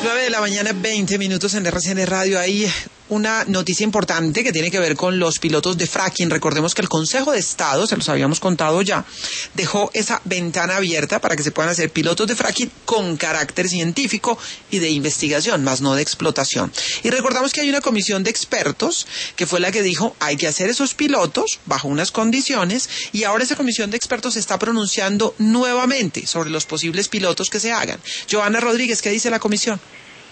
9 de la mañana, 20 minutos en RCN Radio. Hay una noticia importante que tiene que ver con los pilotos de fracking. Recordemos que el Consejo de Estado, se los habíamos contado ya, dejó esa ventana abierta para que se puedan hacer pilotos de fracking con carácter científico y de investigación, más no de explotación. Y recordamos que hay una comisión de expertos que fue la que dijo hay que hacer esos pilotos bajo unas condiciones, y ahora esa comisión de expertos se está pronunciando nuevamente sobre los posibles pilotos que se hagan. Joana Rodríguez, ¿qué dice la comisión?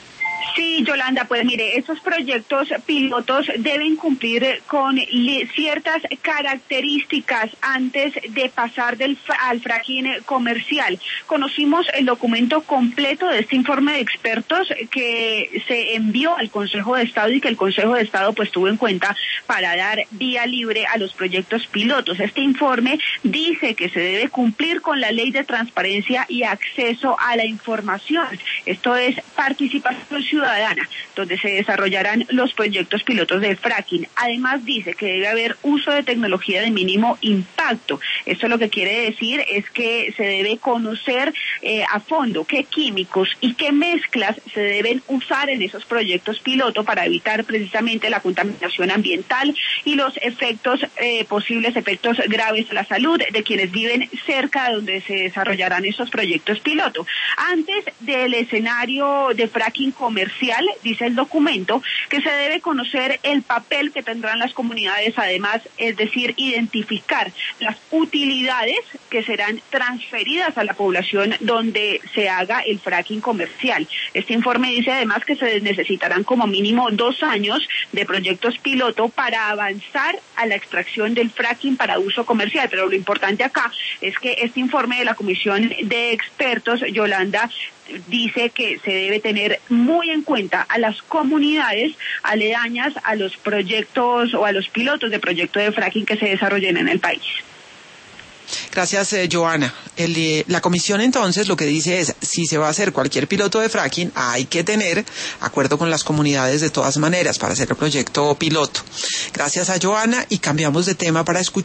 Sí, Yolanda, pues mire, estos proyectos pilotos deben cumplir con ciertas características antes de pasar al fracking comercial. Conocimos el documento completo de este informe de expertos que se envió al Consejo de Estado y que el Consejo de Estado pues tuvo en cuenta para dar vía libre a los proyectos pilotos. Este informe dice que se debe cumplir con la ley de transparencia y acceso a la información. Esto es participación ciudadana, donde se desarrollarán los proyectos pilotos de fracking. Además dice que debe haber uso de tecnología de mínimo impacto. Esto lo que quiere decir es que se debe conocer a fondo qué químicos y qué mezclas se deben usar en esos proyectos piloto para evitar precisamente la contaminación ambiental y los posibles efectos graves a la salud de quienes viven cerca de donde se desarrollarán esos proyectos piloto. Antes del escenario de fracking comercial, dice el documento, que se debe conocer el papel que tendrán las comunidades, además, es decir, identificar las utilidades que serán transferidas a la población donde se haga el fracking comercial. Este informe dice además que se necesitarán como mínimo 2 años de proyectos piloto para avanzar a la extracción del fracking para uso comercial, pero lo importante acá es que este informe de la Comisión de Expertos, Yolanda, dice que se debe tener muy en cuenta a las comunidades aledañas a los proyectos o a los pilotos de proyecto de fracking que se desarrollen en el país. Gracias, Joana. La comisión entonces lo que dice es, si se va a hacer cualquier piloto de fracking, hay que tener acuerdo con las comunidades de todas maneras para hacer el proyecto piloto. Gracias a Joana, y cambiamos de tema para escuchar